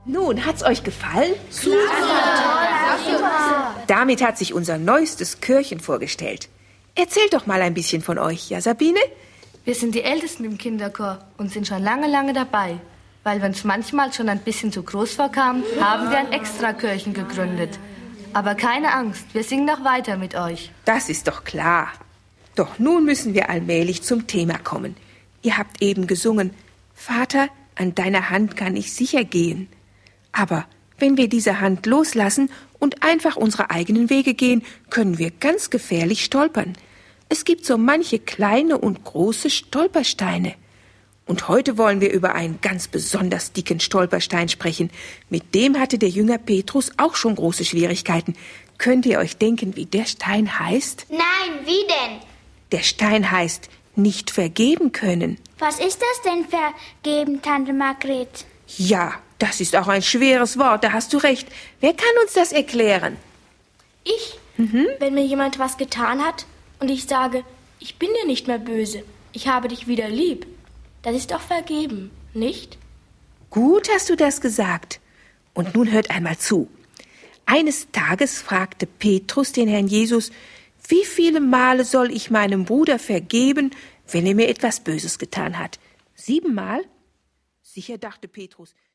Nun, hat's euch gefallen? Super! Damit hat sich unser neuestes Chörchen vorgestellt. Erzählt doch mal ein bisschen von euch, ja, Sabine? Wir sind die Ältesten im Kinderchor und sind schon lange, lange dabei. Weil wir uns manchmal schon ein bisschen zu groß vorkamen, haben wir ein Extrachörchen gegründet. Aber keine Angst, wir singen noch weiter mit euch. Das ist doch klar. Doch nun müssen wir allmählich zum Thema kommen. Ihr habt eben gesungen, Vater, an deiner Hand kann ich sicher gehen. Aber wenn wir diese Hand loslassen und einfach unsere eigenen Wege gehen, können wir ganz gefährlich stolpern. Es gibt so manche kleine und große Stolpersteine. Und heute wollen wir über einen ganz besonders dicken Stolperstein sprechen. Mit dem hatte der Jünger Petrus auch schon große Schwierigkeiten. Könnt ihr euch denken, wie der Stein heißt? Nein, wie denn? Der Stein heißt nicht vergeben können. Was ist das denn vergeben, Tante Margret? Ja, das ist auch ein schweres Wort, da hast du recht. Wer kann uns das erklären? Ich, wenn mir jemand was getan hat und ich sage, ich bin dir nicht mehr böse, ich habe dich wieder lieb. Das ist doch vergeben, nicht? Gut hast du das gesagt. Und nun hört einmal zu. Eines Tages fragte Petrus den Herrn Jesus, wie viele Male soll ich meinem Bruder vergeben, wenn er mir etwas Böses getan hat? 7 Mal? Sicher, dachte Petrus.